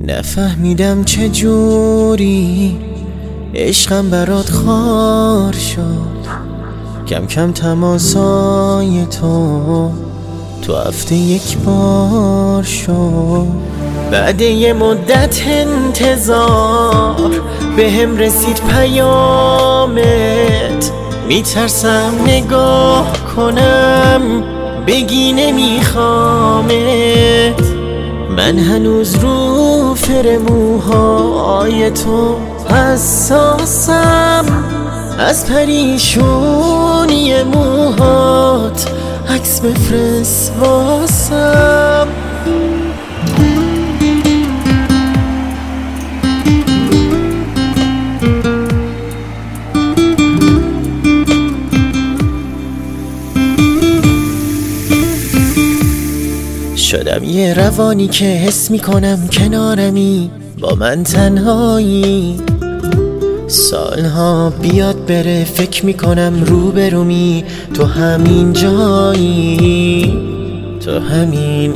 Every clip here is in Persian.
نفهمیدم چجوری عشقم برات خار شد. کم کم تماسای تو هفته یک بار شد. بعد یه مدت انتظار بهم رسید پیامت. میترسم نگاه کنم بگی نمیخوامت. من هنوز رو فرموهای تو حساسم. از پریشونی موهات عکس بفرست واسم. شدم یه روانی که حس میکنم کنارمی، با من تنهایی. سالها بیاد بره فکر میکنم روبرومی. تو همین جایی، تو همین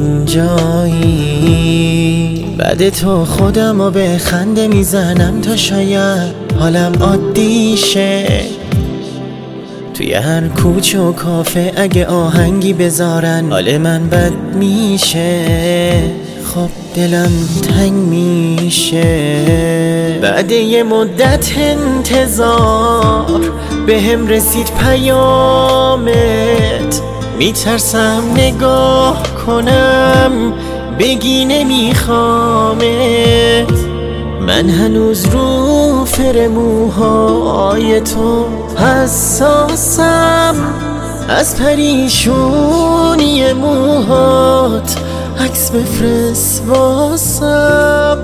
اینجایی. بعد تو خودمو به خنده میزنم تا شاید حالم عادی شه. توی هر کوچه و کافه اگه آهنگی بذارن حال من بد میشه. خب دلم تنگ میشه. بعد یه مدت انتظار بهم رسید پیامت. میترسم نگاه کنم بگی نمیخوامت. من هنوز رو فرموهای تو حساسم. از پریشونی موهات عکس بفرست واسم.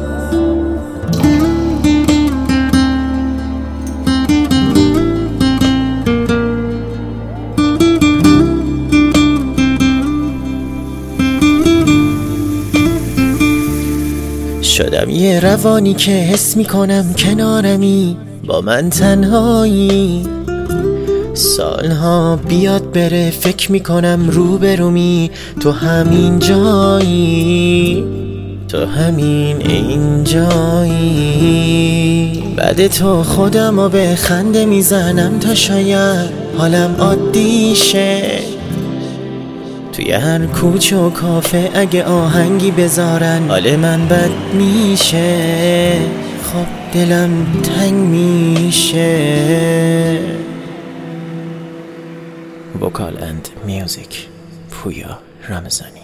شدم یه روانی که حس میکنم کنارمی، با من تنهایی. سالها بیاد بره فکر میکنم روبرومی. تو همین جایی، تو همین اینجایی. بعد تو خودمو به خنده میزنم تا شاید حالم عادی شه. توی هر کوچه و کافه اگه آهنگی بذارن حال من بد میشه. خب دلم تنگ میشه. وکال اند میوزیک پویا رمضانی.